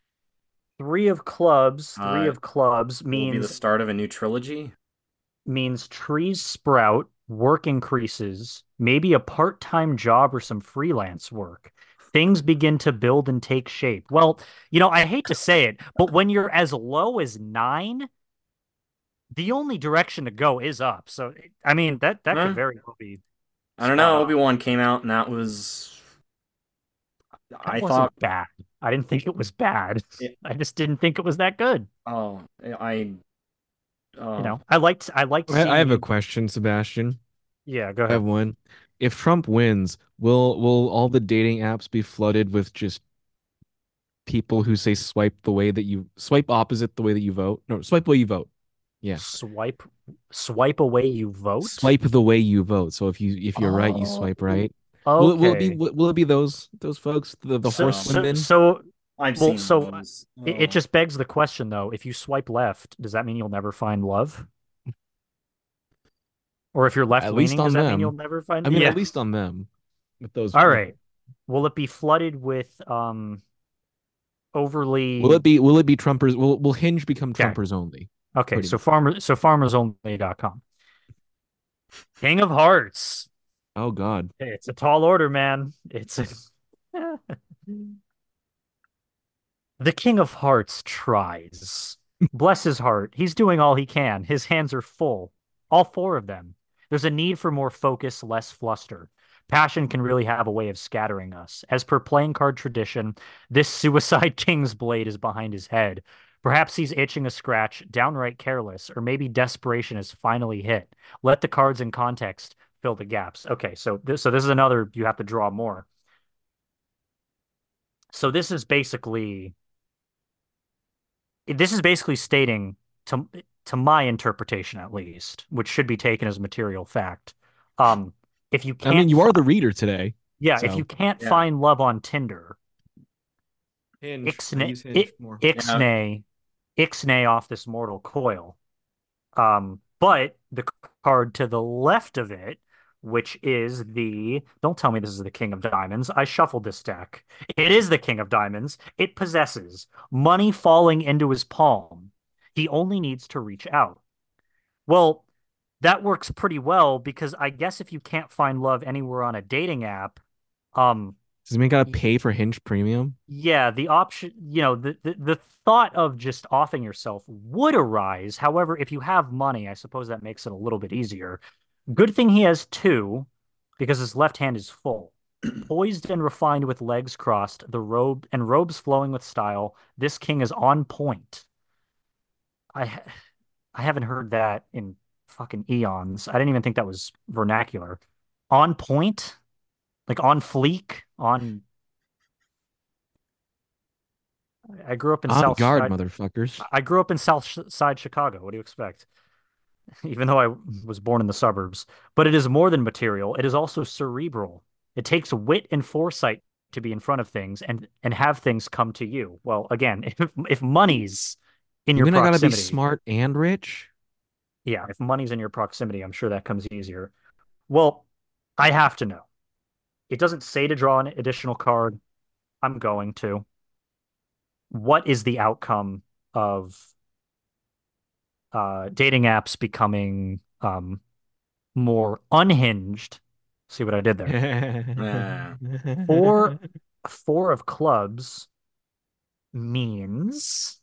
Three Uh, of clubs will be the means start of a new trilogy. trees sprout, work increases, maybe a part-time job or some freelance work. Things begin to build and take shape. Well, I hate to say it, but when you're as low as 9, the only direction to go is up. So, I mean, that could Huh? very well be I don't spot know. on. Obi-Wan came out, and that was, That I thought, wasn't bad. I didn't think it was bad. it, I just didn't think it was that good. oh, oh, I liked I seeing have a the question, Sebastian. Yeah, go I have ahead. one. If Trump wins, will all the dating apps be flooded with just people who say swipe opposite the way that you vote? No, swipe the way you vote. Yeah. Swipe swipe away you vote. Swipe the way you vote. So if you're right, you Oh, swipe right. okay. Will it be those folks, the So horse no. so women? so I've well seen so those. it Oh. just begs the question though, if you swipe left, does that mean you'll never find love? Or if you're left At least leaning, does on that mean you'll them. never find I mean, at Yeah. least on them. With those All with right. Will it be flooded with will overly it be will it be Trumpers will Hinge become Okay. Trumpers only? Okay, Pretty so much. farmersonly.com. King of Hearts. Oh God. It's a tall order, man. It's a... The King of Hearts tries. Bless his heart. He's doing all he can. His hands are full. All four of them. There's a need for more focus, less fluster. Passion can really have a way of scattering us. As per playing card tradition, this Suicide King's blade is behind his head. Perhaps he's itching a scratch, downright careless, or maybe desperation has finally hit. Let the cards in context fill the gaps. Okay, so this is another you have to draw more. So this is basically stating to my interpretation at least, which should be taken as material fact. Um, if you I mean, can't you are fi- the reader today. yeah, if you So can't Yeah, find love on Tinder, Hinge. I ixnay use Hinge more. yeah. ixnay ixnay off this mortal coil. But the card to the left of it, which is don't tell me this is the King of Diamonds. I shuffled this deck. It is the King of Diamonds. It possesses money falling into his palm. He only needs to reach out. Well, that works pretty well because I guess if you can't find love anywhere on a dating app, um, Does it mean gotta pay for Hinge Premium? yeah, the option, the thought of just offing yourself would arise. However, if you have money, I suppose that makes it a little bit easier. Good thing he has two, because his left hand is full. Poised and refined with legs crossed, the robes flowing with style, this king is on point. I I haven't heard that in fucking eons. I didn't even think that was vernacular. On point, like on fleek, on. I grew up in On South guard, Side. motherfuckers. I grew up in Side Chicago. What do you expect? Even though I was born in the suburbs. But it is more than material. It is also cerebral. It takes wit and foresight to be in front of things and have things come to you. Well, again, if money's in You your mean I gotta be proximity, smart and rich? yeah, if money's in your proximity, I'm sure that comes easier. Well, I have to know. It doesn't say to draw an additional card. I'm going to. What is the outcome of dating apps becoming more unhinged? See what I did there? Yeah. Four, four of clubs means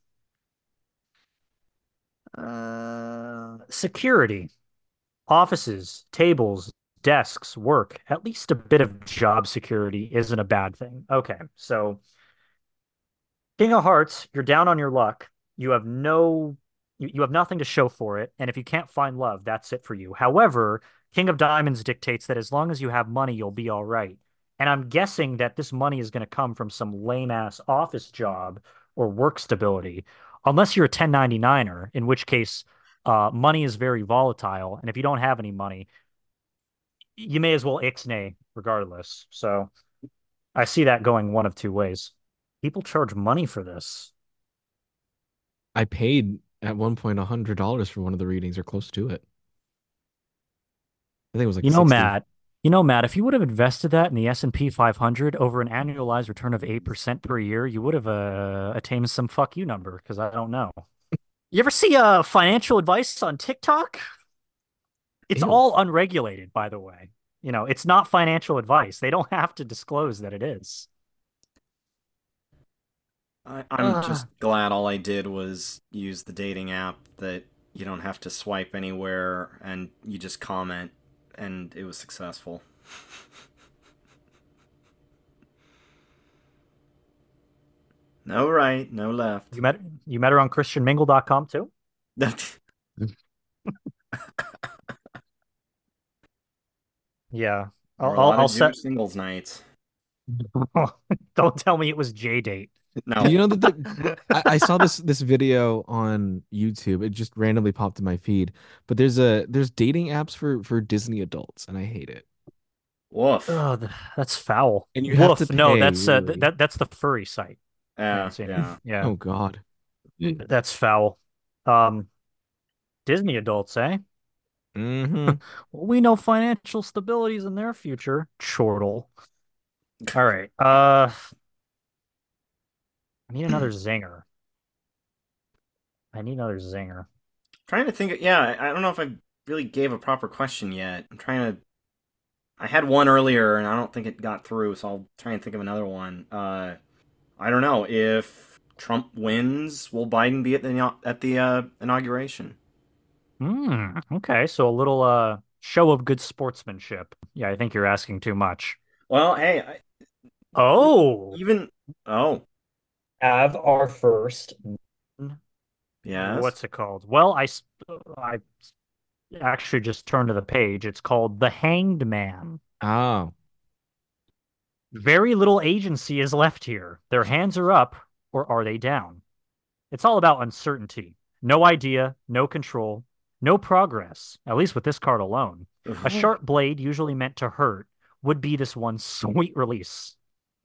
security, offices, tables, desks, work. At least a bit of job security isn't a bad thing. Okay, so King of Hearts, you're down on your luck. You have no You have nothing to show for it, and if you can't find love, that's it for you. However, King of Diamonds dictates that as long as you have money, you'll be all right. And I'm guessing that this money is going to come from some lame ass office job or work stability, unless you're a 1099er, in which case, money is very volatile. And if you don't have any money, you may as well ixnay regardless. So I see that going one of two ways. People charge money for this. I paid at one point $100 for one of the readings or close to it. I think it was like You know, 60. Matt, if you would have invested that in the S&P 500 over an annualized return of 8% per year, you would have attained some fuck you number because I don't know. You ever see financial advice on TikTok? It's Ew. all unregulated, by the way. It's not financial advice. They don't have to disclose that it is. I'm Uh, just glad all I did was use the dating app that you don't have to swipe anywhere and you just comment, and it was successful. No right, no left. you met you met her on christianmingle.com too? Yeah. There I'll were a I'll, lot I'll of set Jewish singles nights. Don't tell me it was J date. Do No. you know that I saw this video on YouTube. It just randomly popped in my feed. But there's dating apps for Disney adults, and I hate it. Woof. Oh, that's foul. And you have to Woof. No, pay, that's literally. that's the furry site. Yeah, Nancy. yeah. Yeah, Oh God. that's foul. Um, Disney adults, eh? Mm-hmm. Well, we know financial stability is in their future. Chortle. All right. I need another zinger. I need another zinger. Trying to think. Yeah, I don't know if I really gave a proper question yet. I'm trying to. I had one earlier, and I don't think it got through, so I'll try and think of another one. I don't know if Trump wins, will Biden be at the inauguration? Okay, so a little show of good sportsmanship. Yeah, I think you're asking too much. Well, hey, Oh, even oh have our first. yes. What's it called? Well, I actually just turned to the page. It's called The Hanged Man. Oh. Very little agency is left here. Their hands are up, or are they down? It's all about uncertainty. No idea, no control, no progress, at least with this card alone. A sharp blade, usually meant to hurt, would be this one sweet release.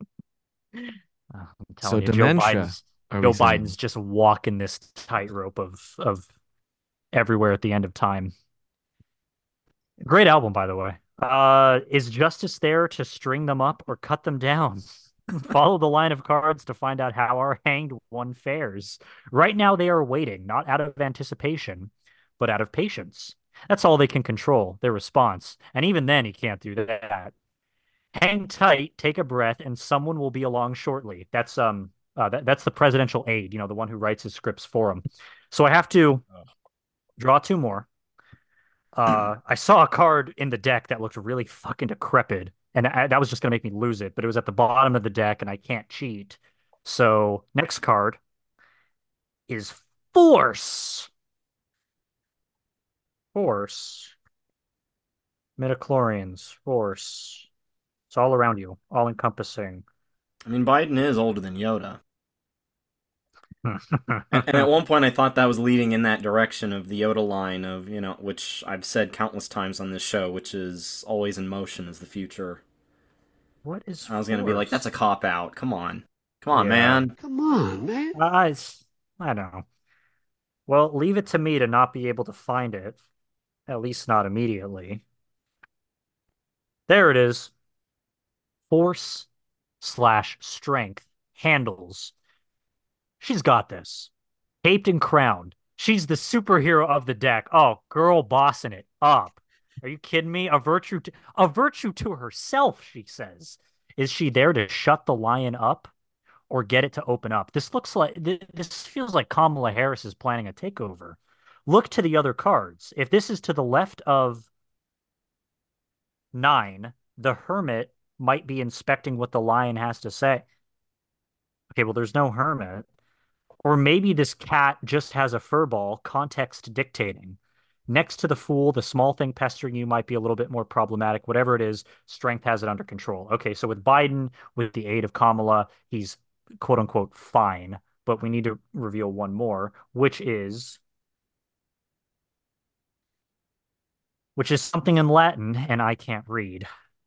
I'm So telling you, dementia, are we Joe saying? Biden's just walking this tightrope of everywhere at the end of time. Great album, by the way. Is justice there to string them up or cut them down? Follow the line of cards to find out how our hanged one fares. Right now, they are waiting, not out of anticipation, but out of patience. That's all they can control, their response. And even then, he can't do that. Hang tight, take a breath, and someone will be along shortly. That's the presidential aide, the one who writes his scripts for him. So I have to draw two more. I saw a card in the deck that looked really fucking decrepit, and that was just gonna make me lose it. But it was at the bottom of the deck, and I can't cheat. So next card is Force. Force. Midichlorians. Force. It's all around you, all encompassing. I mean, Biden is older than Yoda. And at one point, I thought that was leading in that direction of the Yoda line of, which I've said countless times on this show, which is always in motion is the future. What is I was going to be like, that's Force? a cop out. Come on. Come on, Yeah, man. Come on, man. I, I don't know. Well, leave it to me to not be able to find it, at least not immediately. There it is. Force/strength handles. She's got this. Caped and crowned. She's the superhero of the deck. Oh, girl bossing it up. Are you kidding me? A virtue to herself, she says. Is she there to shut the lion up or get it to open up? This feels like Kamala Harris is planning a takeover. Look to the other cards. If this is to the left of 9, the hermit might be inspecting what the lion has to say. Okay, well, there's no hermit. Or maybe this cat just has a furball, context dictating. Next to the fool, the small thing pestering you might be a little bit more problematic. Whatever it is, strength has it under control. Okay, so with Biden, with the aid of Kamala, he's quote unquote fine. But we need to reveal one more, which is something in Latin, and I can't read.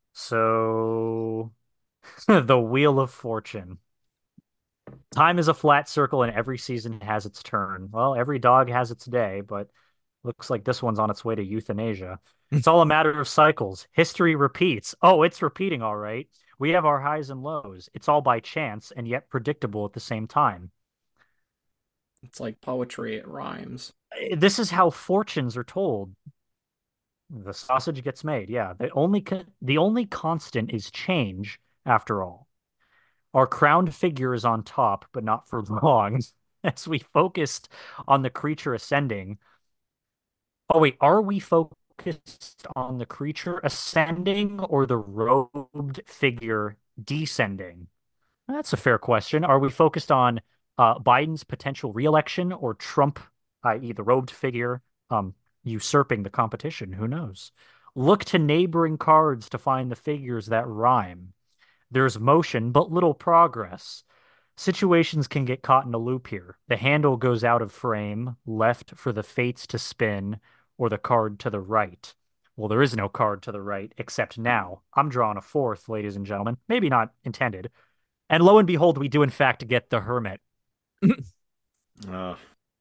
So the Wheel of Fortune. Time is a flat circle and every season has its turn. Well, every dog has its day, but looks like this one's on its way to euthanasia. It's all a matter of cycles. History repeats. Oh, it's repeating, all right. We have our highs and lows. It's all by chance and yet predictable at the same time. It's like poetry, it rhymes. This is how fortunes are told. The sausage gets made. Yeah, the only constant is change after all. Our crowned figure is on top, but not for long. As we focused on the creature ascending. Oh, wait, are we focused on the creature ascending or the robed figure descending? That's a fair question. Are we focused on Biden's potential reelection or Trump, i.e., the robed figure, usurping the competition? Who knows? Look to neighboring cards to find the figures that rhyme. There's motion, but little progress. Situations can get caught in a loop here. The handle goes out of frame, left for the fates to spin, or the card to the right. Well, there is no card to the right, except now. I'm drawing a fourth, ladies and gentlemen. Maybe not intended. And lo and behold, we do in fact get the Hermit. Uh,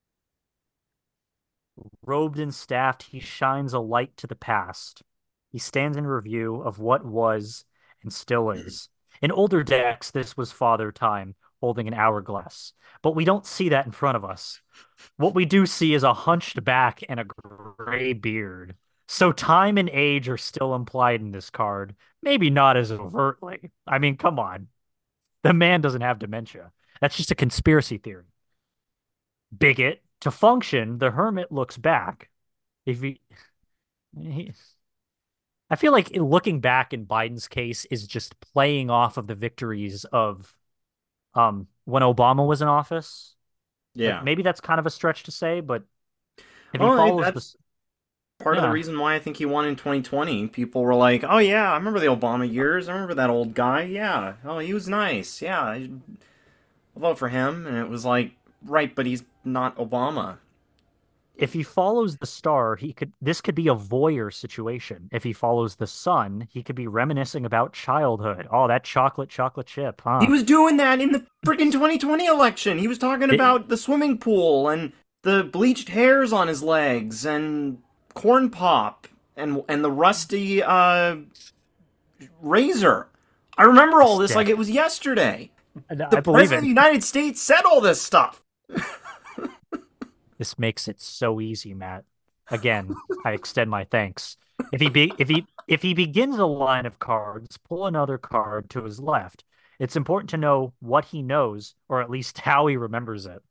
Robed and staffed, he shines a light to the past. He stands in review of what was and still is. In older decks, this was Father Time holding an hourglass, but we don't see that in front of us. What we do see is a hunched back and a gray beard. So time and age are still implied in this card. Maybe not as overtly. I mean, come on. The man doesn't have dementia. That's just a conspiracy theory. Bigot. To function, the hermit looks back. If he I feel like looking back in Biden's case is just playing off of the victories of when Obama was in office. Like yeah. maybe that's kind of a stretch to say, but if he Well, follows that's this, part of the yeah, reason why I think he won in 2020. People were like, "Oh yeah, I remember the Obama years. I remember that old guy. Yeah, oh he was nice. Yeah, I'll vote for him." And it was like, right, but he's not Obama. if he follows the star, this could be a voyeur situation. If he follows the sun, he could be reminiscing about childhood. Oh, that chocolate chip, He huh? was doing that in the freaking 2020 election. He was talking It, about the swimming pool and the bleached hairs on his legs and corn pop and the rusty razor. I remember the all this like stick. it was yesterday. The I believe president of it. the United States said all this stuff. This makes it so easy, Matt. Again, I extend my thanks. If he begins a line of cards, pull another card to his left. It's important to know what he knows, or at least how he remembers it.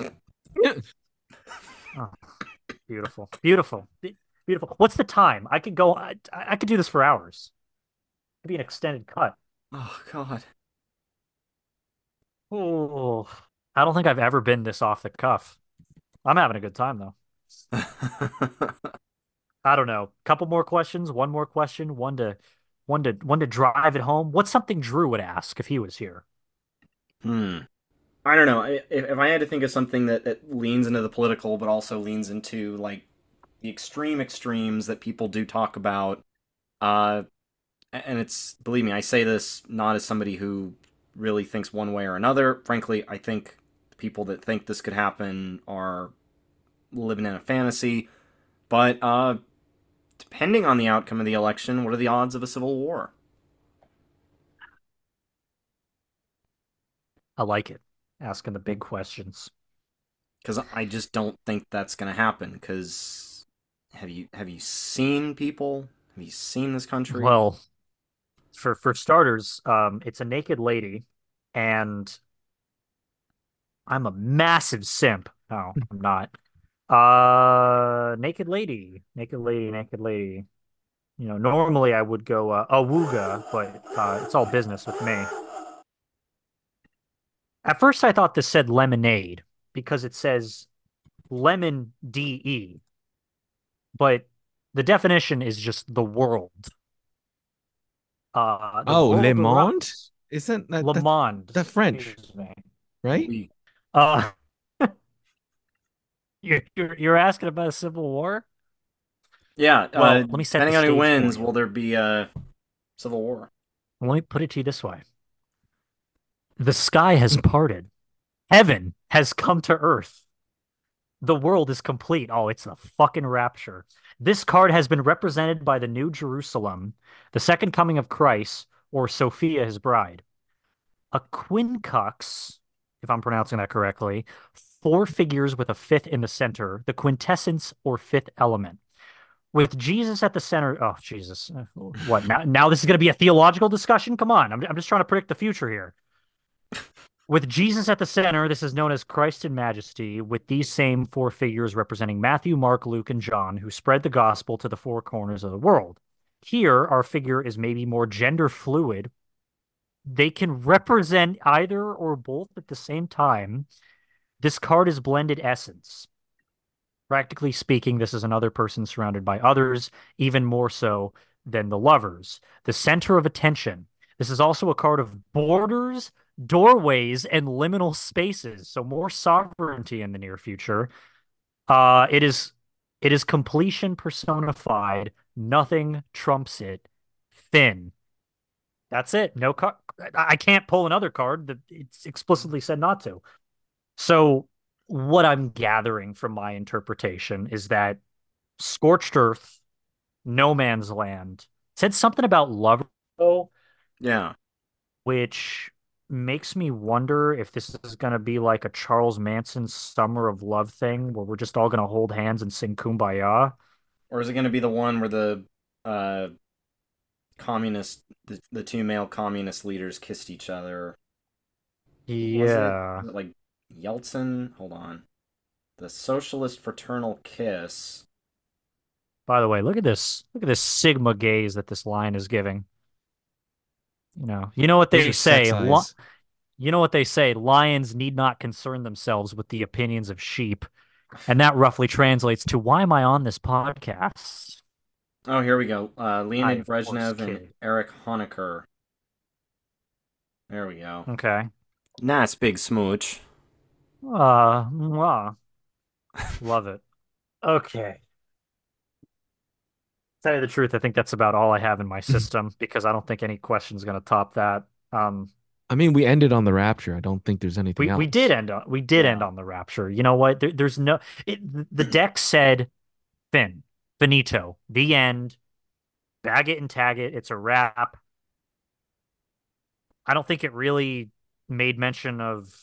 Oh, beautiful, beautiful, beautiful. What's the time? I could go. I could do this for hours. It'd be an extended cut. Oh God. Oh, I don't think I've ever been this off the cuff. I'm having a good time though. I don't know. Couple more questions, one more question, one to drive it home. What's something Drew would ask if he was here? Hmm. I don't know. If I had to think of something that leans into the political, but also leans into like the extreme extremes that people do talk about, uh, and it's believe me, I say this not as somebody who really thinks one way or another. Frankly, I think the people that think this could happen are living in a fantasy. But depending on the outcome of the election, what are the odds of a civil war? I like it. Asking the big questions. Because I just don't think that's going to happen. Because have you seen people? Have you seen this country? Well, for starters, it's a naked lady, and I'm a massive simp. No, I'm not. Naked lady, naked lady, naked lady. Normally I would go awooga, but it's all business with me. At first, I thought this said lemonade. because it says lemon DE, but the definition is just the world. The Oh, Le world Monde? around Isn't that Le Monde, the French, excuse me. right? We, Uh, you're asking about a civil war? yeah. Well, let me set the Depending on who stage for wins, you. will there be a civil war? Let me put it to you this way. The sky has parted. Heaven has come to earth. The world is complete. Oh, it's a fucking rapture. This card has been represented by the New Jerusalem, the second coming of Christ, or Sophia, his bride. A quincux, if I'm pronouncing that correctly, four figures with a fifth in the center, the quintessence or fifth element. With Jesus at the center. Oh, Jesus. What now? Now this is going to be a theological discussion? Come on. I'm just trying to predict the future here. With Jesus at the center, this is known as Christ in Majesty, with these same four figures representing Matthew, Mark, Luke, and John, who spread the gospel to the four corners of the world. Here, our figure is maybe more gender fluid. They can represent either or both at the same time. This card is blended essence. Practically speaking, this is another person surrounded by others, even more so than the lovers. The center of attention. This is also a card of borders, doorways, and liminal spaces. So more sovereignty in the near future. It is completion personified. Nothing trumps it. Finn. That's it. No card. I can't pull another card that it's explicitly said not to. So what I'm gathering from my interpretation is that Scorched Earth, No Man's Land said something about love, Yeah. which makes me wonder if this is going to be like a Charles Manson Summer of Love thing where we're just all going to hold hands and sing Kumbaya. Or is it going to be the one where the uh, the two male communist leaders kissed each other? Was it? Yeah. Was it like Yeltsin? Hold on. The socialist fraternal kiss. By the way, look at this. Look at this Sigma gaze that this line is giving. You know what Those they are sex say. eyes. You know what they say. Lions need not concern themselves with the opinions of sheep. And that roughly translates to why am I on this podcast? Oh, here we go. I, Leonid of course, Brezhnev and kid. Erich Honecker. There we go. Okay. Nice big smooch. Mwah. Love it. Okay. Tell you the truth, I think that's about all I have in my system because I don't think any question's going to top that. Um, I mean, we ended on the rapture. I don't think there's anything we did else. end Yeah. on the rapture. You know what? There's no the deck said Finn, finito, the end. Bag it and tag it. It's a wrap. I don't think it really made mention of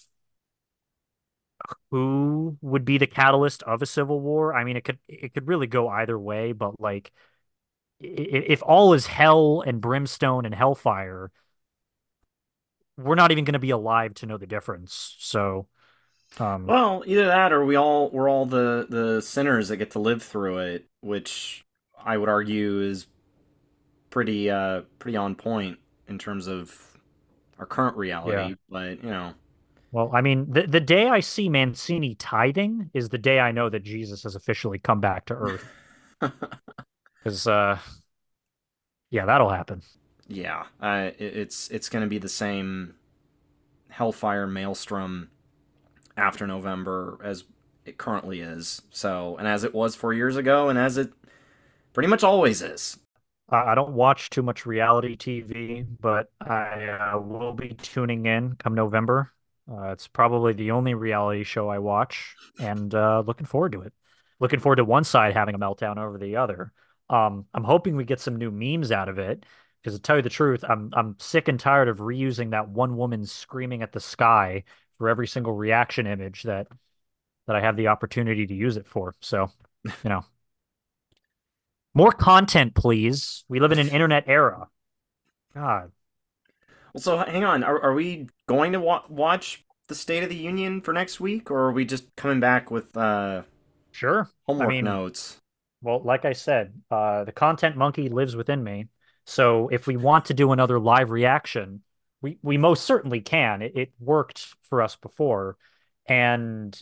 who would be the catalyst of a civil war. I mean, it could really go either way, but like if all is hell and brimstone and hellfire, we're not even going to be alive to know the difference. So, um, Well, either that or we're all the sinners that get to live through it, which I would argue is pretty on point in terms of our current yeah. reality, but Well, I mean, the day I see Mancini tithing is the day I know that Jesus has officially come back to Earth. Because, yeah, that'll happen. yeah, it's going to be the same hellfire maelstrom after November as it currently is. So, and as it was 4 years ago, and as it pretty much always is. I don't watch too much reality TV, but I will be tuning in come November. It's probably the only reality show I watch, and looking forward to it. Looking forward to one side having a meltdown over the other. I'm hoping we get some new memes out of it, because to tell you the truth, I'm sick and tired of reusing that one woman screaming at the sky for every single reaction image that I have the opportunity to use it for. So, you know, more content, please. We live in an internet era. God, Well, so hang on, are we going to watch the State of the Union for next week, or are we just coming back with sure. I homework mean, notes? well, like I said, the content monkey lives within me. So if we want to do another live reaction, we most certainly can. It worked for us before, and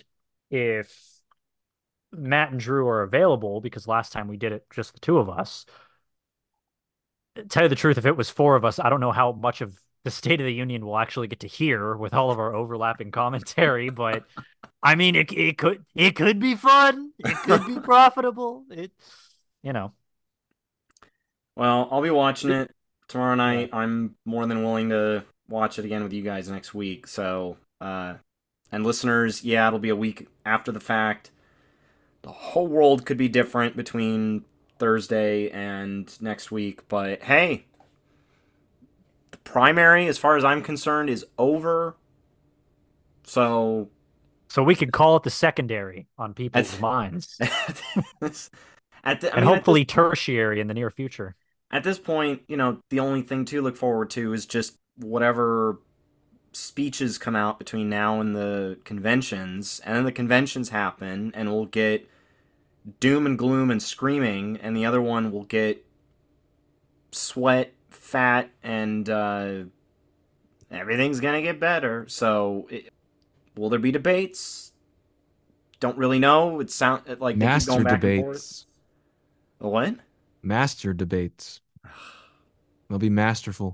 if Matt and Drew are available, because last time we did it just the two of us. Tell you the truth, if it was four of us, I don't know how much of the State of the Union we'll actually get to hear with all of our overlapping commentary, but I mean, it could be fun. It could be profitable. You know. Well, I'll be watching it tomorrow night. Yeah. I'm more than willing to watch it again with you guys next week. So, and listeners, yeah, it'll be a week after the fact. The whole world could be different between Thursday and next week, but hey, the primary, as far as I'm concerned, is over. So we could call it the secondary on people's minds. And hopefully tertiary in the near future. At this point, the only thing to look forward to is just whatever speeches come out between now and the conventions, and then the conventions happen, and we'll get doom and gloom and screaming, and the other one will get sweat, fat, and everything's gonna get better. So, will there be debates? Don't really know. It sounds like they keep going back and forth. What? Master debates. They'll be masterful.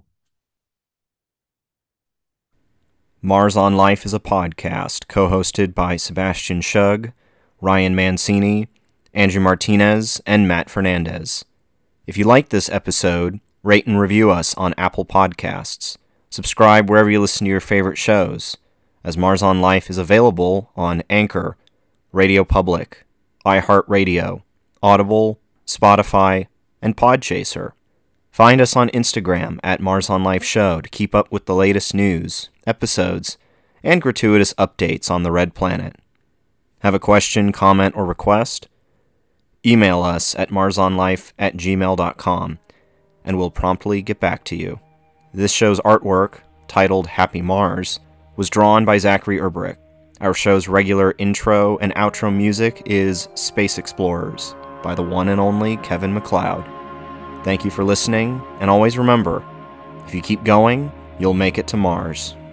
Mars on Life is a podcast co-hosted by Sebastian Shug, Ryan Mancini, Andrew Martinez, and Matt Fernandez. If you like this episode, rate and review us on Apple Podcasts. Subscribe wherever you listen to your favorite shows, as Mars on Life is available on Anchor, Radio Public, iHeartRadio, Audible, Spotify, and Podchaser. Find us on Instagram at Mars on Life Show to keep up with the latest news, episodes, and gratuitous updates on the Red Planet. Have a question, comment, or request? Email us at marsonlife@gmail.com, and we'll promptly get back to you. This show's artwork, titled Happy Mars, was drawn by Zachary Urberick. Our show's regular intro and outro music is Space Explorers by the one and only Kevin MacLeod. Thank you for listening, and always remember, if you keep going, you'll make it to Mars.